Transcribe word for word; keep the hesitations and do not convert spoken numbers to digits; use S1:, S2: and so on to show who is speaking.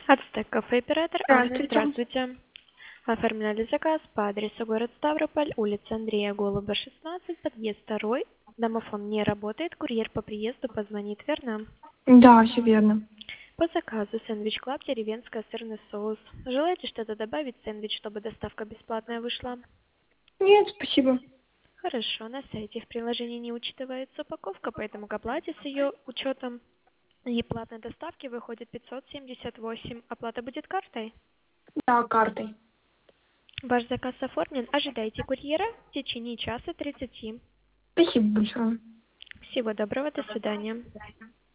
S1: Ацтек кафе оператор Анна,
S2: Здравствуйте.
S1: здравствуйте. Оформляли заказ по адресу город Ставрополь, улица Андрея Голуба, шестнадцать, подъезд второй. Домофон не работает, курьер по приезду позвонит, верно?
S2: Да, все верно.
S1: По заказу сэндвич Клаб, деревенская, сырный соус. Желаете что-то добавить в сэндвич, чтобы доставка бесплатная вышла?
S2: Нет, спасибо.
S1: Хорошо, на сайте в приложении не учитывается упаковка, поэтому к оплате с ее учетом и платной доставки выходит пятьсот семьдесят восемь. Оплата будет картой?
S2: Да, картой.
S1: Ваш заказ оформлен. Ожидайте курьера в течение часа тридцати.
S2: Спасибо большое.
S1: Всего доброго, до свидания.